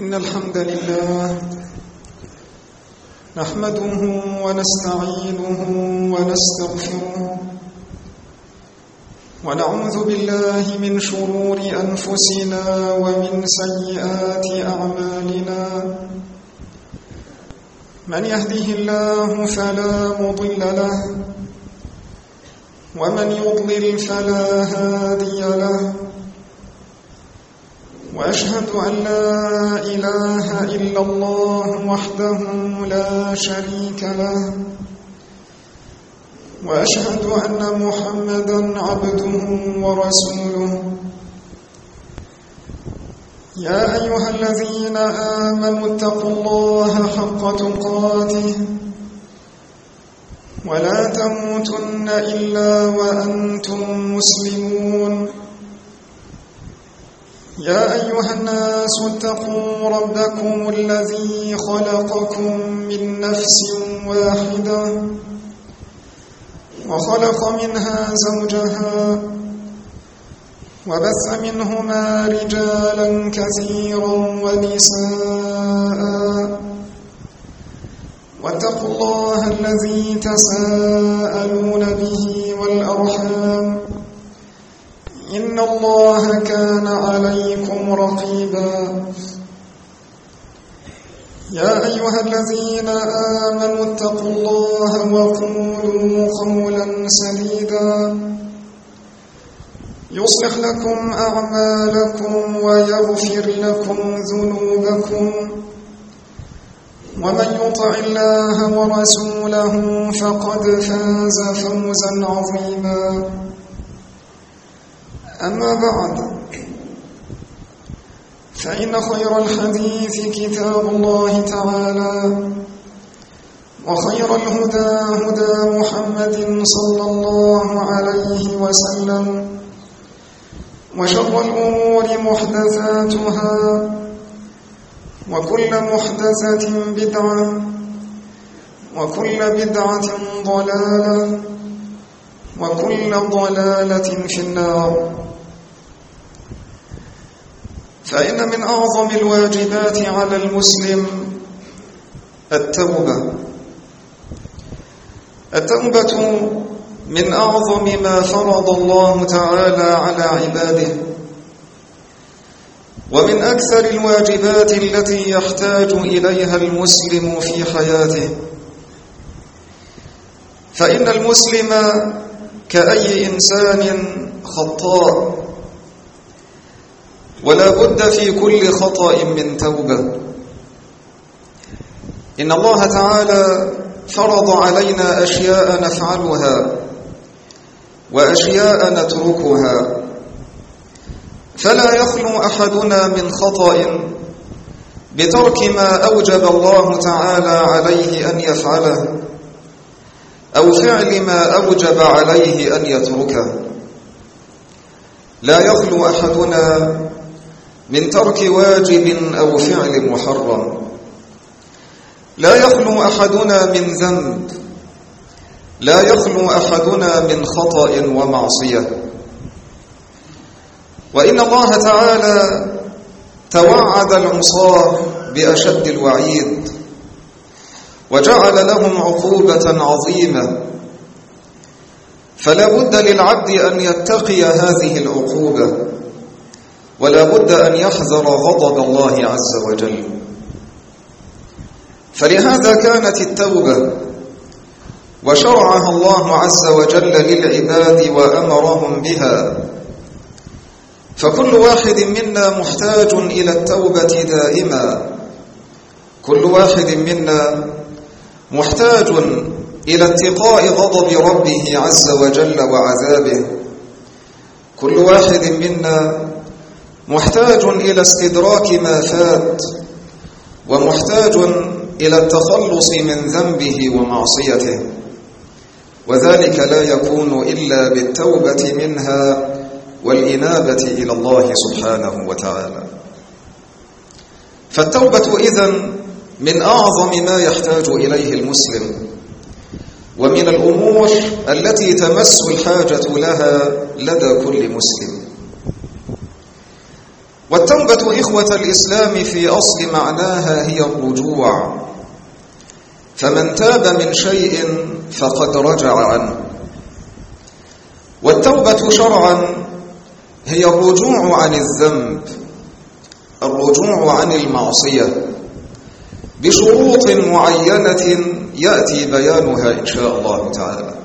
إن الحمد لله نحمده ونستعينه ونستغفره ونعوذ بالله من شرور أنفسنا ومن سيئات أعمالنا. من يهده الله فلا مضل له ومن يضلل فلا هادي له، وأشهد أن لا إله إلا الله وحده لا شريك له، وأشهد أن محمدا عبده ورسوله. يا أيها الذين آمنوا اتقوا الله حق تقاته ولا تموتن إلا وأنتم مسلمون. يا أيها الناس اتقوا ربكم الذي خلقكم من نفس واحدة وخلق منها زوجها وبث منهما رجالا كثيرا ونساء، واتقوا الله الذي تساءلون به والأرحام، إن الله كان عليكم رقيبا. يا أيها الذين آمنوا اتقوا الله وقولوا قولا سديدا يصلح لكم أعمالكم ويغفر لكم ذنوبكم، ومن يطع الله ورسوله فقد فاز فوزا عظيما. أما بعد، فإن خير الحديث كتاب الله تعالى، وخير الهدى هدى محمد صلى الله عليه وسلم، وشر الأمور محدثاتها، وكل محدثة بدعة، وكل بدعة ضلالة، وكل ضلالة في النار. فإن من أعظم الواجبات على المسلم التوبة. التوبة من أعظم ما فرض الله تعالى على عباده، ومن أكثر الواجبات التي يحتاج إليها المسلم في حياته. فإن المسلم كأي إنسان خطاء، ولا بد في كل خطأ من توبة. إن الله تعالى فرض علينا أشياء نفعلها وأشياء نتركها، فلا يخلو أحدنا من خطأ بترك ما أوجب الله تعالى عليه أن يفعله، أو فعل ما أوجب عليه أن يتركه. لا يخلو أحدنا من ترك واجب أو فعل محرم. لا يخلو أحدنا من ذنب. لا يخلو أحدنا من خطأ ومعصية. وإن الله تعالى توعد العصاة بأشد الوعيد، وجعل لهم عقوبة عظيمة، فلا بد للعبد أن يتقي هذه العقوبة، ولا بد أن يحذر غضب الله عز وجل. فلهذا كانت التوبة وشرعها الله عز وجل للعباد وأمرهم بها. فكل واحد منا محتاج إلى التوبة دائما. كل واحد منا محتاج إلى اتقاء غضب ربه عز وجل وعذابه. كل واحد منا محتاج إلى استدراك ما فات، ومحتاج إلى التخلص من ذنبه ومعصيته، وذلك لا يكون إلا بالتوبة منها والإنابة إلى الله سبحانه وتعالى. فالتوبة إذن من أعظم ما يحتاج إليه المسلم، ومن الأمور التي تمس الحاجة لها لدى كل مسلم. والتوبة إخوة الإسلام في أصل معناها هي الرجوع، فمن تاب من شيء فقد رجع عنه. والتوبة شرعا هي الرجوع عن الذنب، الرجوع عن المعصية بشروط معينة يأتي بيانها إن شاء الله تعالى.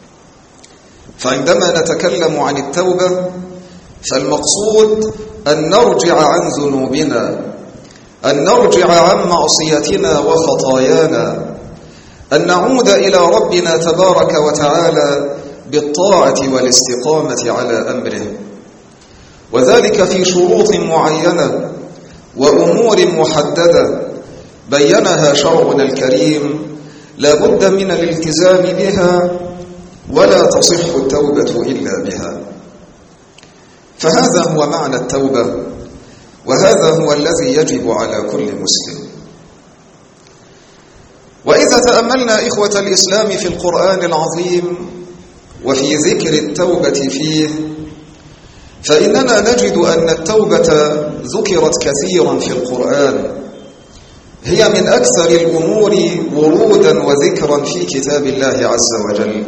فعندما نتكلم عن التوبة فالمقصود أن نرجع عن ذنوبنا، أن نرجع عن معصيتنا وخطايانا، أن نعود إلى ربنا تبارك وتعالى بالطاعة والاستقامة على أمره، وذلك في شروط معينة وأمور محددة بينها شرعنا الكريم لا بد من الالتزام بها، ولا تصح التوبة إلا بها. فهذا هو معنى التوبة، وهذا هو الذي يجب على كل مسلم. وإذا تأملنا إخوة الإسلام في القرآن العظيم وفي ذكر التوبة فيه، فإننا نجد أن التوبة ذكرت كثيرا في القرآن، هي من أكثر الأمور ورودا وذكرا في كتاب الله عز وجل.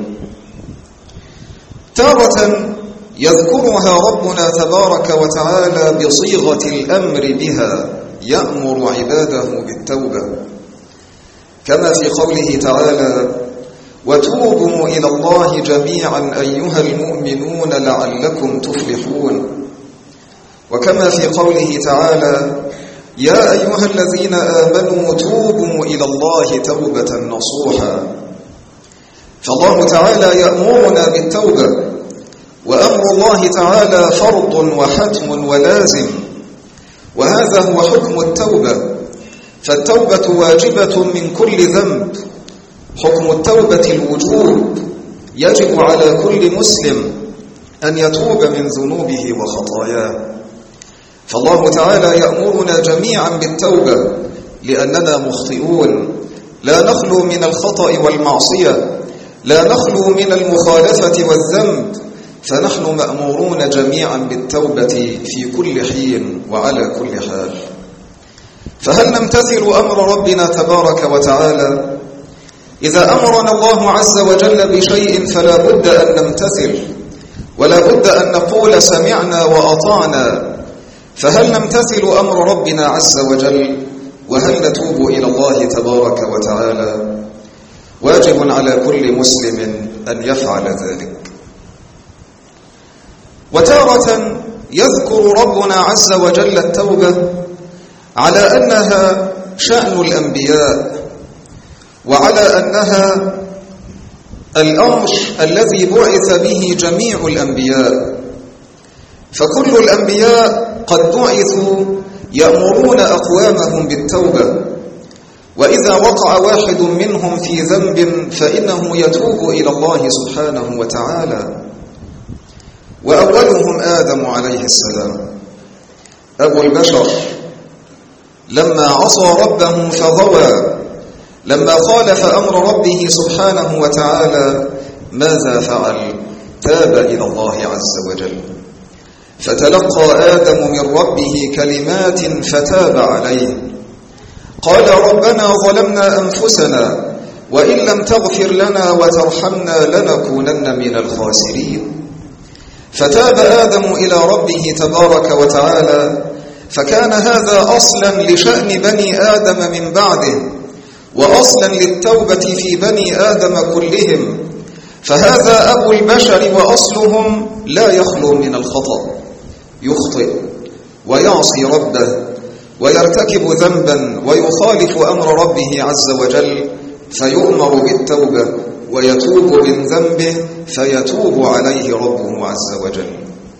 تارة يذكرها ربنا تبارك وتعالى بصيغة الأمر بها، يأمر عباده بالتوبة، كما في قوله تعالى: وتوبوا إلى الله جميعا أيها المؤمنون لعلكم تفلحون، وكما في قوله تعالى: يا أيها الذين آمنوا توبوا إلى الله توبة نصوحا. فالله تعالى يأمرنا بالتوبة، وأمر الله تعالى فرض وحتم ولازم، وهذا هو حكم التوبة. فالتوبة واجبة من كل ذنب، حكم التوبة الوجوب، يجب على كل مسلم أن يتوب من ذنوبه وخطاياه. فالله تعالى يأمرنا جميعا بالتوبة لأننا مخطئون، لا نخلو من الخطأ والمعصية، لا نخلو من المخالفة والذنب، فنحن مأمورون جميعا بالتوبة في كل حين وعلى كل حال. فهل نمتثل أمر ربنا تبارك وتعالى؟ إذا أمرنا الله عز وجل بشيء فلا بد أن نمتثل، ولا بد أن نقول سمعنا وأطعنا. فهل نمتثل أمر ربنا عز وجل؟ وهل نتوب إلى الله تبارك وتعالى؟ واجب على كل مسلم أن يفعل ذلك. وتارة يذكر ربنا عز وجل التوبة على أنها شأن الأنبياء، وعلى أنها الأمر الذي بعث به جميع الأنبياء. فكل الأنبياء قد بعثوا يأمرون أقوامهم بالتوبة، وإذا وقع واحد منهم في ذنب فإنه يتوب إلى الله سبحانه وتعالى. وأولهم آدم عليه السلام أبو البشر، لما عصى ربه فغوى، لما خالف أمر ربه سبحانه وتعالى ماذا فعل؟ تاب إلى الله عز وجل، فتلقى آدم من ربه كلمات فتاب عليه. قال: ربنا ظلمنا أنفسنا وإن لم تغفر لنا وترحمنا لنكونن من الخاسرين. فتاب آدم إلى ربه تبارك وتعالى، فكان هذا أصلا لشأن بني آدم من بعده، وأصلا للتوبة في بني آدم كلهم. فهذا أبو البشر وأصلهم لا يخلو من الخطأ، يخطئ ويعصي ربه ويرتكب ذنبا ويخالف أمر ربه عز وجل، فيؤمر بالتوبة ويتوب من ذنبه فيتوب عليه ربه عز وجل.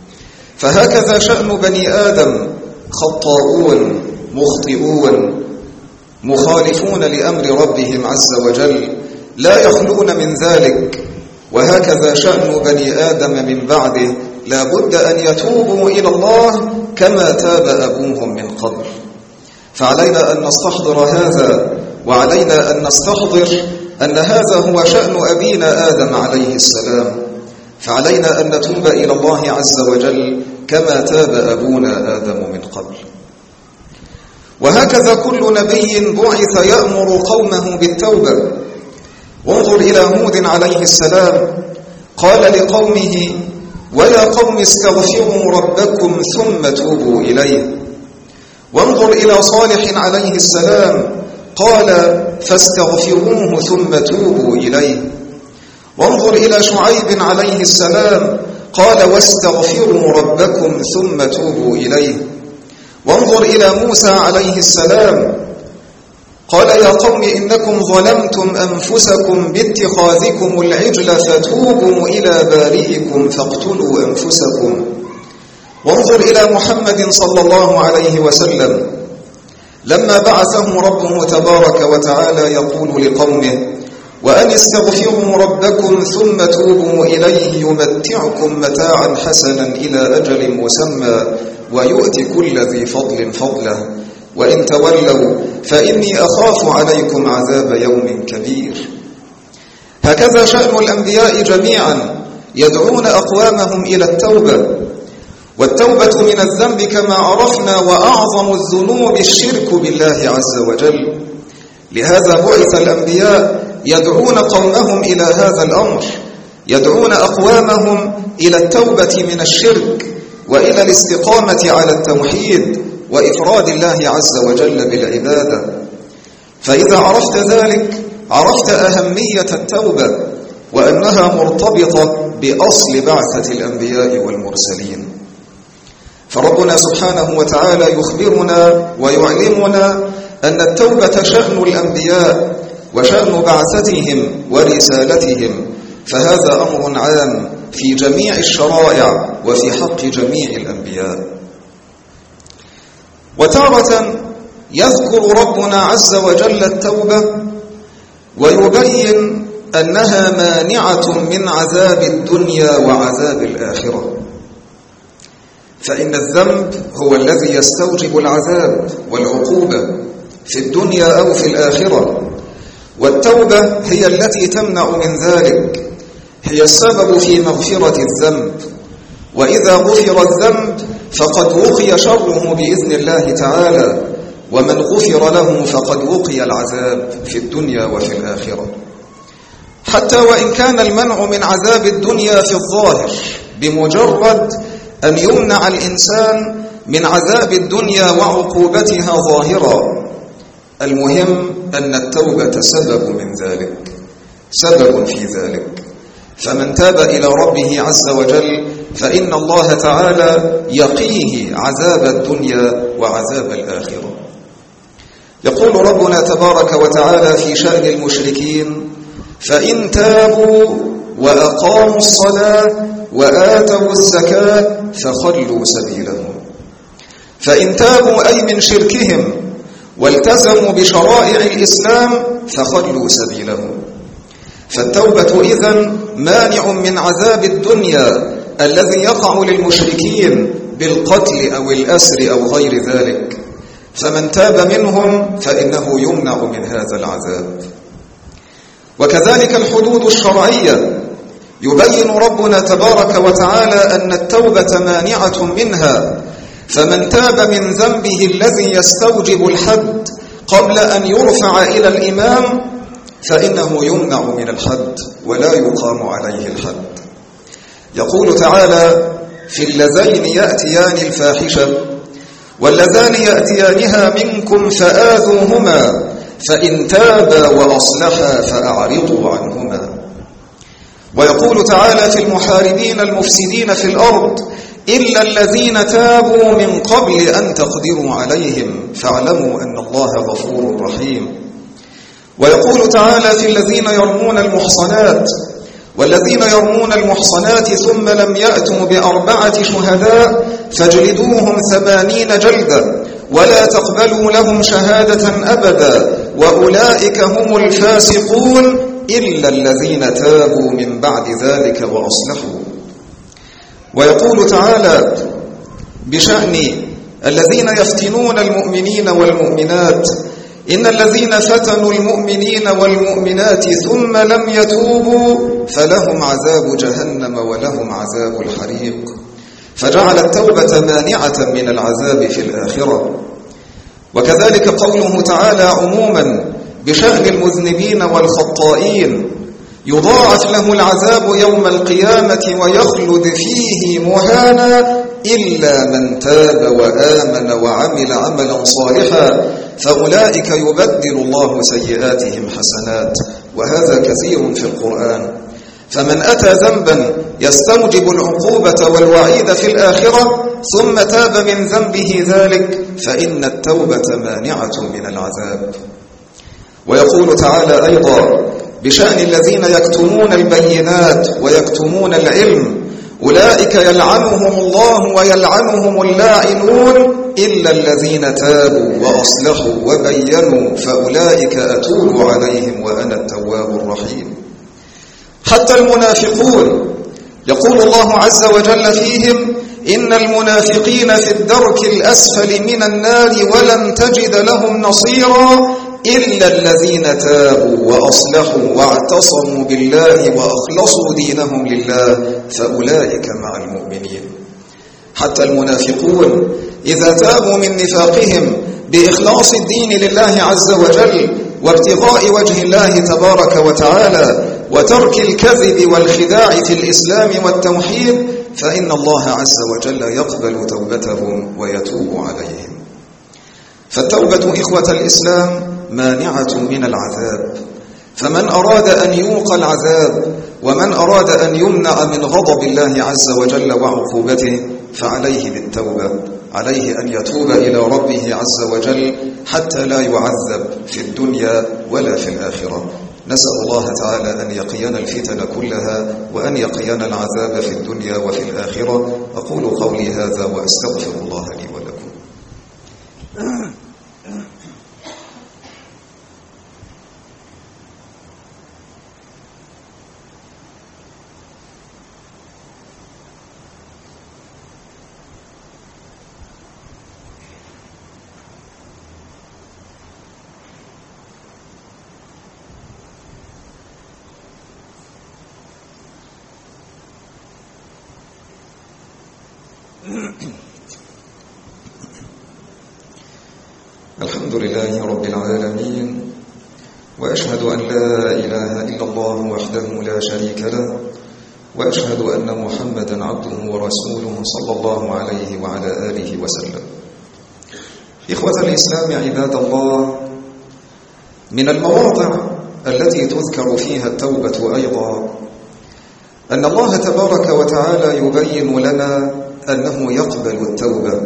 فهكذا شأن بني آدم، خطاؤون مخطئون مخالفون لأمر ربهم عز وجل، لا يخلون من ذلك. وهكذا شأن بني آدم من بعده، لا بد أن يتوبوا إلى الله كما تاب أبوهم من قبل. فعلينا أن نستحضر هذا، وعلينا أن نستحضر أن هذا هو شأن أبينا آدم عليه السلام، فعلينا أن نتوب إلى الله عز وجل كما تاب أبونا آدم من قبل. وهكذا كل نبي بعث يأمر قومه بالتوبة. وانظر إلى هود عليه السلام، قال لقومه: ويا قوم استغفروا ربكم ثم توبوا إليه. وانظر إلى صالح عليه السلام، قال: فاستغفروه ثم توبوا إليه. وانظر إلى شعيب عليه السلام، قال: واستغفروا ربكم ثم توبوا إليه. وانظر إلى موسى عليه السلام، قال: يا قوم إنكم ظلمتم أنفسكم باتخاذكم العجل فتوبوا إلى بارئكم فاقتلوا أنفسكم. وانظر إلى محمد صلى الله عليه وسلم لما بعثه ربه تبارك وتعالى يقول لقومه: وأن استغفروا ربكم ثم توبوا إليه يمتعكم متاعا حسنا إلى أجل مسمى ويؤتي كل ذي فضل فضله وإن تولوا فإني أخاف عليكم عذاب يوم كبير. هكذا شأن الأنبياء جميعا، يدعون أقوامهم إلى التوبة. والتوبة من الذنب كما عرفنا، وأعظم الذنوب الشرك بالله عز وجل. لهذا بعث الأنبياء يدعون قومهم إلى هذا الأمر، يدعون أقوامهم إلى التوبة من الشرك وإلى الاستقامة على التوحيد وإفراد الله عز وجل بالعبادة. فإذا عرفت ذلك عرفت أهمية التوبة وأنها مرتبطة بأصل بعثة الأنبياء والمرسلين. فربنا سبحانه وتعالى يخبرنا ويعلمنا أن التوبة شأن الأنبياء وشأن بعثتهم ورسالتهم، فهذا أمر عام في جميع الشرائع وفي حق جميع الأنبياء. وتارة يذكر ربنا عز وجل التوبة ويبين أنها مانعة من عذاب الدنيا وعذاب الآخرة. فإن الذنب هو الذي يستوجب العذاب والعقوبة في الدنيا أو في الآخرة، والتوبة هي التي تمنع من ذلك، هي السبب في مغفرة الذنب. وإذا غفر الذنب فقد وقي شره بإذن الله تعالى، ومن غفر له فقد وقي العذاب في الدنيا وفي الآخرة. حتى وإن كان المنع من عذاب الدنيا في الظاهر بمجرد أن يمنع الإنسان من عذاب الدنيا وعقوبتها ظاهرا، المهم أن التوبة سبب من ذلك، سبب في ذلك. فمن تاب إلى ربه عز وجل فإن الله تعالى يقيه عذاب الدنيا وعذاب الآخرة. يقول ربنا تبارك وتعالى في شأن المشركين: فإن تابوا وأقاموا الصلاة وآتوا الزكاة فخلوا سبيلهم. فإن تابوا أي من شركهم والتزموا بشرائع الإسلام فخلوا سبيلهم. فالتوبة إذن مانع من عذاب الدنيا الذي يقع للمشركين بالقتل أو الأسر أو غير ذلك، فمن تاب منهم فإنه يمنع من هذا العذاب. وكذلك الحدود الشرعية يبين ربنا تبارك وتعالى أن التوبة مانعة منها، فمن تاب من ذنبه الذي يستوجب الحد قبل أن يرفع إلى الإمام فإنه يمنع من الحد ولا يقام عليه الحد. يقول تعالى: في اللذين يأتيان الفاحشة واللذان يأتيانها منكم فآذوهما فإن تابا وأصلحا فأعرضوا عنهما. ويقول تعالى: في المحاربين المفسدين في الأرض إلا الذين تابوا من قبل أن تقدروا عليهم فاعلموا أن الله غفور رحيم. ويقول تعالى: في الذين يرمون المحصنات والذين يرمون المحصنات ثم لم يأتوا بأربعة شهداء فاجلدوهم 80 جلدة ولا تقبلوا لهم شهادة أبدا وأولئك هم الفاسقون إلا الذين تابوا من بعد ذلك وأصلحوا. ويقول تعالى بشأن الذين يفتنون المؤمنين والمؤمنات: إن الذين فتنوا المؤمنين والمؤمنات ثم لم يتوبوا فلهم عذاب جهنم ولهم عذاب الحريق. فجعل التوبة مانعة من العذاب في الآخرة. وكذلك قوله تعالى عموما بشأن المذنبين والخطائين: يضاعف له العذاب يوم القيامة ويخلد فيه مهانا إلا من تاب وآمن وعمل عملا صالحا فأولئك يبدل الله سيئاتهم حسنات. وهذا كثير في القرآن. فمن أتى ذنبا يستوجب العقوبة والوعيد في الآخرة ثم تاب من ذنبه ذلك فإن التوبة مانعة من العذاب. ويقول تعالى أيضا بشأن الذين يكتمون البينات ويكتمون العلم: أولئك يلعنهم الله ويلعنهم اللاعنون إلا الذين تابوا وأصلحوا وبينوا فأولئك أتوب عليهم وأنا التواب الرحيم. حتى المنافقون يقول الله عز وجل فيهم: إن المنافقين في الدرك الأسفل من النار ولن تجد لهم نصيرا إلا الذين تابوا وأصلحوا واعتصموا بالله وأخلصوا دينهم لله فأولئك مع المؤمنين. حتى المنافقون إذا تابوا من نفاقهم بإخلاص الدين لله عز وجل وابتغاء وجه الله تبارك وتعالى وترك الكذب والخداع في الإسلام والتوحيد فإن الله عز وجل يقبل توبتهم ويتوب عليهم. فالتوبة إخوة الإسلام مانعة من العذاب. فمن أراد أن يوقى العذاب ومن أراد أن يمنع من غضب الله عز وجل وعقوبته فعليه بالتوبة، عليه أن يتوب إلى ربه عز وجل حتى لا يعذب في الدنيا ولا في الآخرة. نسأل الله تعالى أن يقينا الفتن كلها وأن يقينا العذاب في الدنيا وفي الآخرة. أقول قولي هذا وأستغفر الله لي ولكم. الحمد لله رب العالمين، وأشهد أن لا إله إلا الله وحده لا شريك له، وأشهد أن محمدا عبده ورسوله صلى الله عليه وعلى آله وسلم. إخوة الإسلام عباد الله، من المواضع التي تذكر فيها التوبة أيضا أن الله تبارك وتعالى يبين لنا أنه يقبل التوبة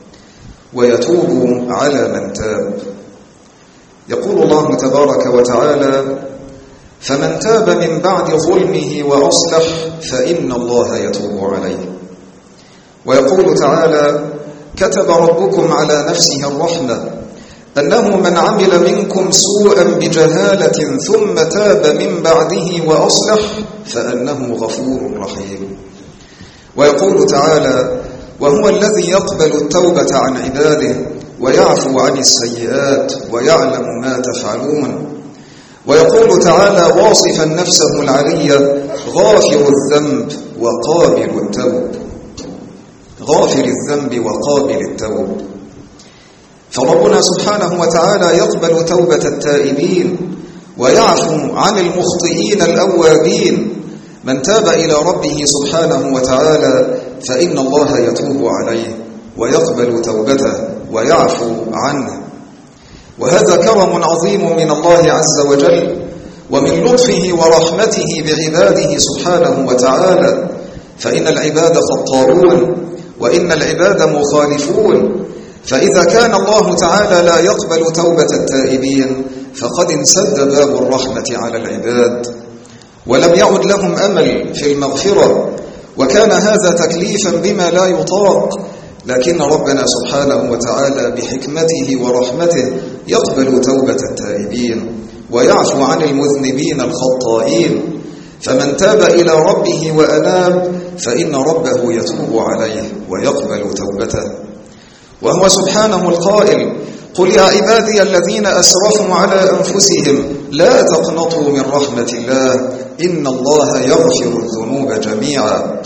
ويتوب على من تاب. يقول الله تبارك وتعالى: فمن تاب من بعد ظلمه وأصلح فإن الله يتوب عليه. ويقول تعالى: كتب ربكم على نفسه الرحمة أنه من عمل منكم سوءا بجهالة ثم تاب من بعده وأصلح فأنه غفور رحيم. ويقول تعالى: وهو الذي يقبل التوبة عن عباده ويعفو عن السيئات ويعلم ما تفعلون. ويقول تعالى واصفا نفسه العلية: غافر الذنب وقابل التوب. غافر الذنب وقابل التوب. فربنا سبحانه وتعالى يقبل توبة التائبين ويعفو عن المخطئين الأوابين. من تاب إلى ربه سبحانه وتعالى فإن الله يتوب عليه ويقبل توبته ويعفو عنه. وهذا كرم عظيم من الله عز وجل ومن لطفه ورحمته بعباده سبحانه وتعالى، فإن العباد خطاؤون وإن العباد مخالفون. فإذا كان الله تعالى لا يقبل توبة التائبين فقد انسد باب الرحمة على العباد ولم يعد لهم أمل في المغفرة، وكان هذا تكليفا بما لا يطاق. لكن ربنا سبحانه وتعالى بحكمته ورحمته يقبل توبة التائبين ويعفو عن المذنبين الخطائين. فمن تاب إلى ربه وأناب فإن ربه يتوب عليه ويقبل توبته. وهو سبحانه القائل: قل يا عبادي الذين أسرفوا على أنفسهم لا تقنطوا من رحمة الله إن الله يغفر الذنوب جميعا.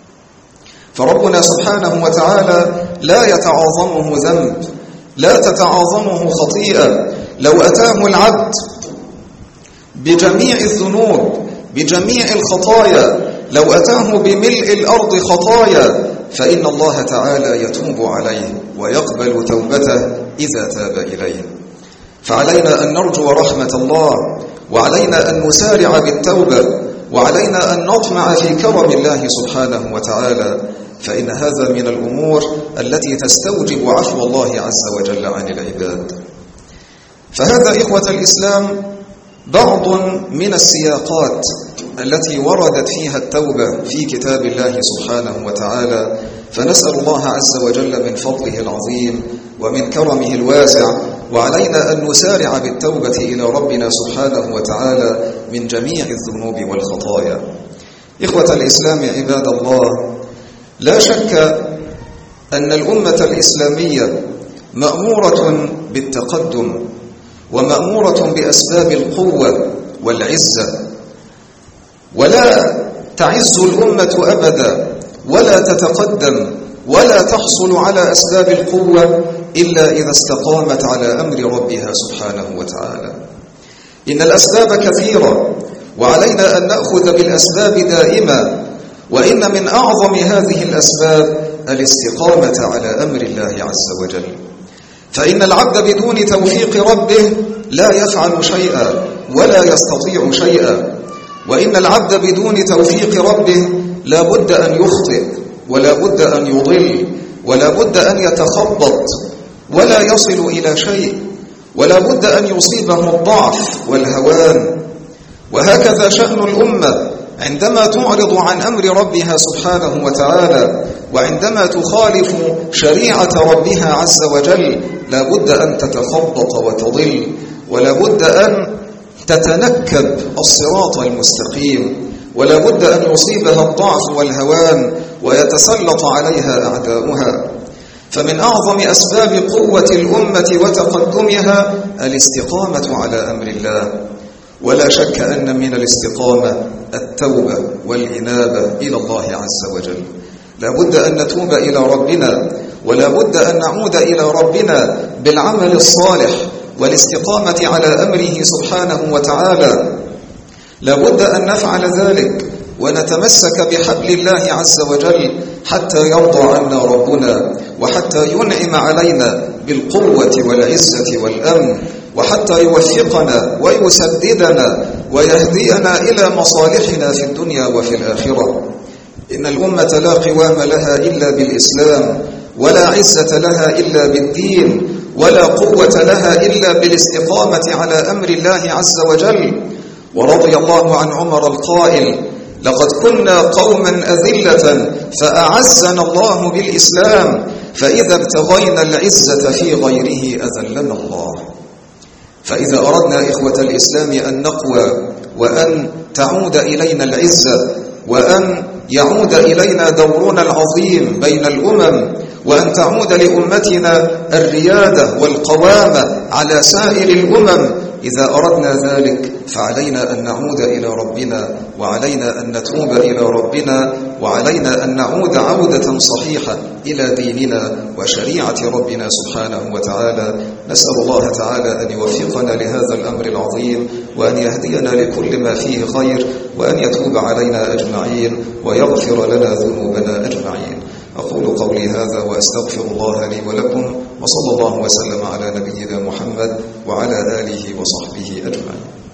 فربنا سبحانه وتعالى لا يتعاظمه ذنب، لا تتعاظمه خطيئة. لو أتاه العبد بجميع الذنوب بجميع الخطايا، لو أتاه بملء الأرض خطايا، فإن الله تعالى يتوب عليه ويقبل توبته إذا تاب إليه. فعلينا أن نرجو رحمة الله، وعلينا أن نسارع بالتوبة، وعلينا أن نطمع في كرم الله سبحانه وتعالى، فإن هذا من الأمور التي تستوجب عفو الله عز وجل عن العباد. فهذا إخوة الإسلام بعض من السياقات التي وردت فيها التوبة في كتاب الله سبحانه وتعالى، فنسأل الله عز وجل من فضله العظيم ومن كرمه الواسع، وعلينا أن نسارع بالتوبة إلى ربنا سبحانه وتعالى من جميع الذنوب والخطايا. إخوة الإسلام عباد الله، لا شك أن الأمة الإسلامية مأمورة بالتقدم ومأمورة بأسباب القوة والعزة، ولا تعز الأمة أبدا ولا تتقدم ولا تحصل على أسباب القوة إلا إذا استقامت على أمر ربها سبحانه وتعالى. إن الأسباب كثيرة وعلينا أن نأخذ بالأسباب دائما، وإن من أعظم هذه الأسباب الاستقامة على أمر الله عز وجل. فإن العبد بدون توفيق ربه لا يفعل شيئا ولا يستطيع شيئا، وإن العبد بدون توفيق ربه لا بد أن يخطئ ولا بد أن يضل ولا بد أن يتخبط ولا يصل إلى شيء، ولا بد أن يصيبه الضعف والهوان. وهكذا شأن الأمة عندما تعرض عن أمر ربها سبحانه وتعالى، وعندما تخالف شريعة ربها عز وجل، لا بد أن تتخبط وتضل، ولا بد أن تتنكب الصراط المستقيم، ولا بد أن يصيبها الضعف والهوان ويتسلط عليها أعداؤها. فمن أعظم أسباب قوة الأمة وتقدمها الاستقامة على أمر الله. ولا شك أن من الاستقامة التوبة والإنابة إلى الله عز وجل. لا بد أن نتوب إلى ربنا، ولا بد أن نعود إلى ربنا بالعمل الصالح والاستقامة على أمره سبحانه وتعالى. لا بد أن نفعل ذلك ونتمسك بحبل الله عز وجل حتى يرضى عنا ربنا، وحتى ينعم علينا بالقوة والعزة والأمن، وحتى يوفقنا ويسددنا ويهدينا إلى مصالحنا في الدنيا وفي الآخرة. إن الأمة لا قوام لها إلا بالإسلام، ولا عزة لها إلا بالدين، ولا قوة لها إلا بالاستقامة على أمر الله عز وجل. ورضي الله عن عمر القائل: لقد كنا قوما أذلة فأعزنا الله بالإسلام، فإذا ابتغينا العزة في غيره أذلنا الله. فإذا أردنا إخوة الإسلام أن نقوى وأن تعود إلينا العزة، وأن يعود إلينا دورنا العظيم بين الأمم، وأن تعود لأمتنا الريادة والقوامة على سائر الأمم، إذا أردنا ذلك فعلينا أن نعود إلى ربنا، وعلينا أن نتوب إلى ربنا، وعلينا أن نعود عودة صحيحة إلى ديننا وشريعة ربنا سبحانه وتعالى. نسأل الله تعالى أن يوفقنا لهذا الأمر العظيم، وأن يهدينا لكل ما فيه خير، وأن يتوب علينا أجمعين ويغفر لنا ذنوبنا أجمعين. أقول قولي هذا وأستغفر الله لي ولكم، وصلى الله وسلم على نبينا محمد وعلى آله وصحبه أجمعين.